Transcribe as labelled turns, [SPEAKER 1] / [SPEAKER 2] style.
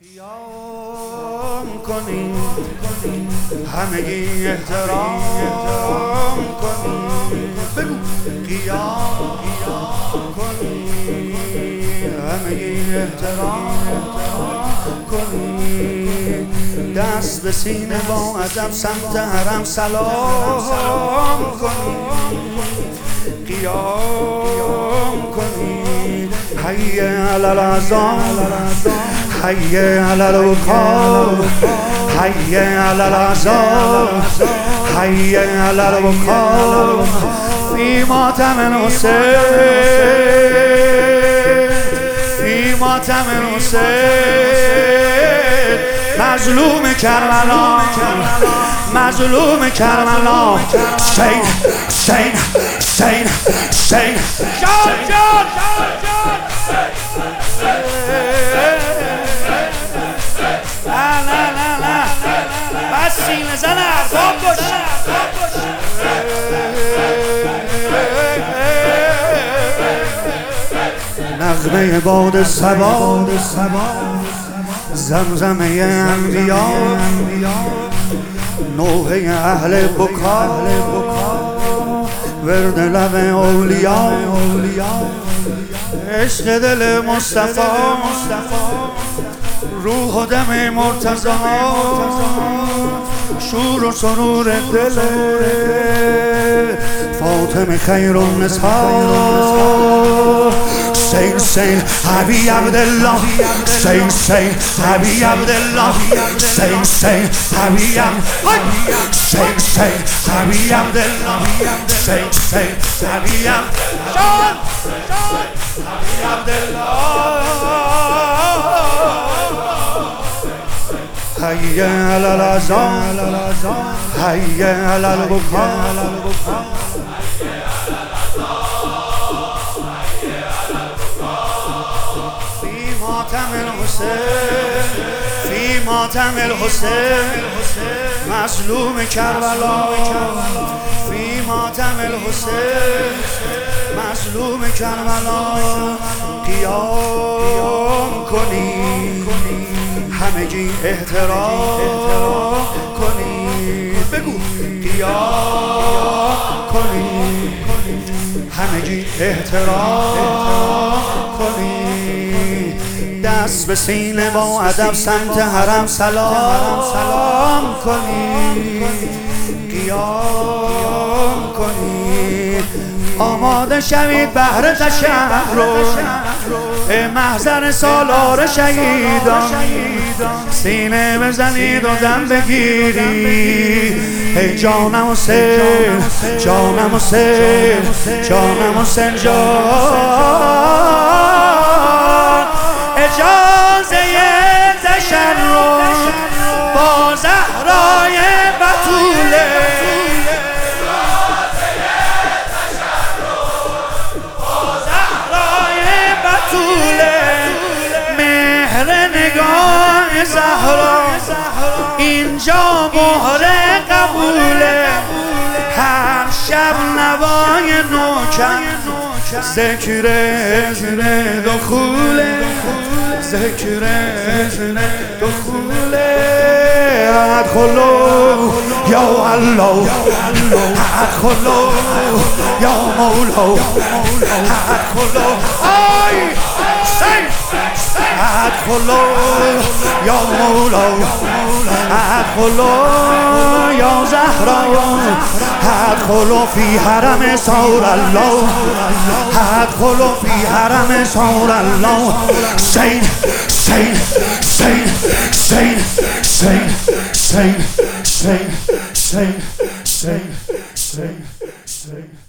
[SPEAKER 1] قیام کنی همگی احترام کنی بگو قیام کنی همگی احترام کنی دست به سینه با ادب سمت حرم سلام کنی قیام کنی حی علی الاذان حی علی الوقار حی علی الاذان حی علی الوقار فی ماتم حسین فی ماتم حسین مظلوم کربلا مظلوم کربلا حسین حسین حسین حسین جان جان بس سینه زن ارباب باش نغمه باد صبا زمزمه انبیا نوحه اهل بکا ورد لب اولیا عشق دل مصطفی روح و دم مرتضی شور و سرور دل فاطمه خیر النساء حسین حسین حبیب عبدالله حسین حسین حبیب عبدالله حسین حسین حبیب حسین حسین حبیب عبدالله حسین حسین حبیب جان حبیب عبدالله حی علی الاذان حی علی الوقار فی ماتم الحسین فی ماتم الحسین مظلوم کربلا فی ماتم الحسین مظلوم کربلا قیام کنی همگی احترام کنی بگو قیام کنی همگی احترام کنی دست به سینه با ادب سمت حرم سلام کنی قیام کنی آماده شوید بهر تشرف محضر سالار شهیدان سینه بزنید و دم بگیری ای جانم حسین جانم حسین جانم حسین جان اجازه تشرف با زهرای بتوله نگاه زهرا اینجا مهر قبوله هر شب نوای نوکم ذکر اذن دخوله ذکر اذن دخوله ادخلوا یا الله ادخلوا یا مولا ادخلوا آی ادخلوا یا مولا ادخلوا یا زهرا ادخلوا فی حرم سور الله ادخلوا فی حرم سور الله حسین حسین حسین حسین حسین حسین حسین حسین حسین حسین